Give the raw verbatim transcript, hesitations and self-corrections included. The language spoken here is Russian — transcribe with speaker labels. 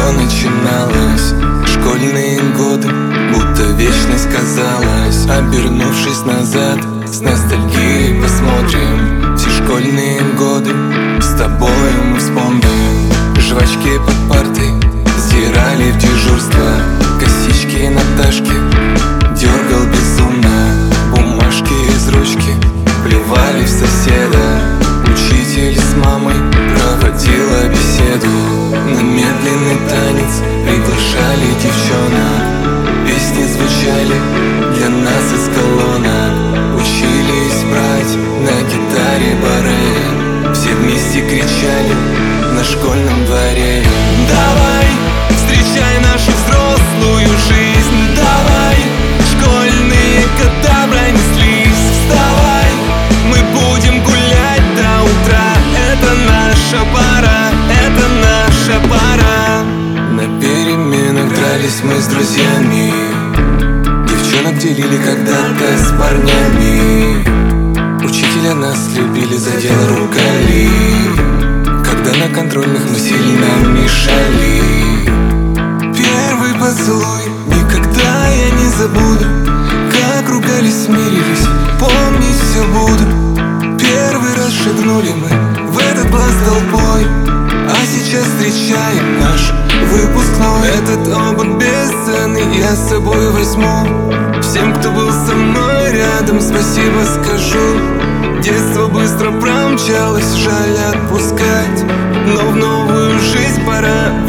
Speaker 1: все начиналось. Школьные годы, будто вечность казалась. Обернувшись назад, с ностальгией посмотрим все школьные годы. С тобой мы вспомним жвачки под партой, сдирали в дежурство косички Наташки. Дергал безумно бумажки из ручки, плевали в соседа. Учитель с мамой проводила беседу. На медленный танец приглашали девчонок. Песни звучали для нас из колонок. Учились брать на гитаре бары. Все вместе кричали на школьном дворе: давай, встречай нашу взрослую жизнь. Давай, школьные года пронеслись. Вставай, мы будем гулять до утра. Это наша пора, это наша пора. На переменах дрались мы с друзьями. Девчонок делили когда-то с парнями. Учителя нас любили, за дело ругали. Когда на контрольных мы сильно мешали. Первый поцелуй никогда я не забуду. Как ругались, смирились, помнить все буду. Первый раз шагнули мы в этот класс толпой, а сейчас встречаем наш выпускной. Этот опыт бесценный я с собой возьму. Всем, кто был со мной рядом, спасибо скажу. Детство быстро промчалось, жаль отпускать, но в новую жизнь пора